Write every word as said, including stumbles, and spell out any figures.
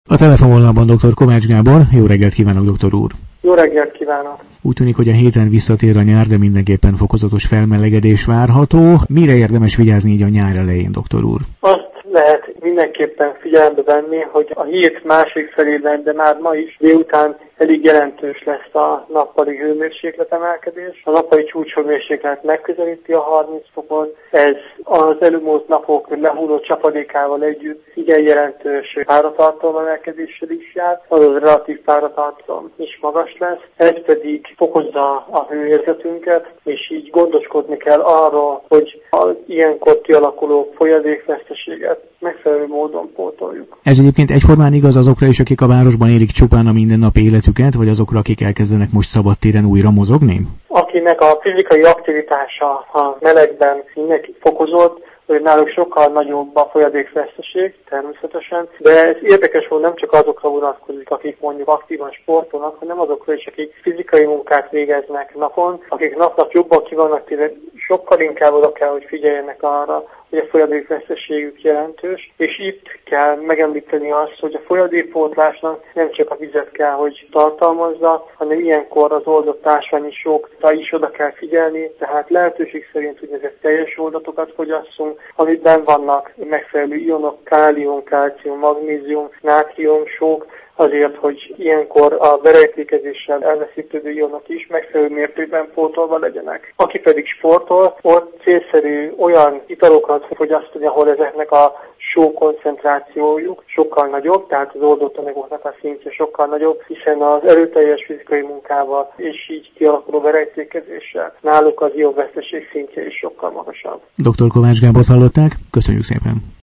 A telefonvonalban dr. Kovács Gábor. Jó reggelt kívánok, doktor úr! Jó reggelt kívánok! Úgy tűnik, hogy a héten visszatér a nyár, de mindenképpen fokozatos felmelegedés várható. Mire érdemes vigyázni így a nyár elején, doktor úr? Azt lehet mindenképpen figyelembe venni, hogy a hét másik felében, de már ma is délután elég jelentős lesz a nappali hőmérséklet emelkedés. A nappali csúcshőmérséklet megközelíti a harminc fokot. Ez az előmúlt napok lehulló csapadékával együtt igen jelentős páratartalom emelkedéssel is jár, azaz relatív páratartalom is magas lesz. Ez pedig fokozza a hőérzetünket, és így gondoskodni kell arról, hogy az ilyenkor kialakuló folyadékveszteséget megfelelő módon pótoljuk. Ez egyébként egyformán igaz azokra is, akik a városban élik csupán a mindennapi életüket, vagy azokra, akik elkezdenek most szabadtéren újra mozogni? Akinek a fizikai aktivitása a melegben mindenki fokozott, hogy náluk sokkal nagyobb a folyadékveszteség, természetesen, de ez érdekes, hogy nem csak azokra vonatkozik, akik mondjuk aktívan sportolnak, hanem azokra is, akik fizikai munkát végeznek napon, akik nap-nap jobban ki vannak téve, sokkal inkább oda kell, hogy figyeljenek arra, hogy a folyadékveszteségük jelentős, és itt kell megemlíteni azt, hogy a folyadékpótlásnak nem csak a vizet kell, hogy tartalmazza, hanem ilyenkor az oldott ásványi sókra is oda kell figyelni, tehát lehetőség szerint úgynevezett teljes oldatokat fogyasszunk, amiben vannak megfelelő ionok, kálium, kálcium, magnézium, nátrium, sók, azért, hogy ilyenkor a berejtékezéssel elveszítődő ionok is megfelelő mértékben pótolva legyenek. Aki pedig sportol, ott célszerű olyan italokat fogyasztani, ahol ezeknek a só koncentrációjuk sokkal nagyobb, tehát az oldott anyagoknak a szintje sokkal nagyobb, hiszen az erőteljes fizikai munkával és így kialakuló berejtékezéssel náluk az ionveszteség szintje is sokkal magasabb. doktor Kovács Gábort hallották, köszönjük szépen!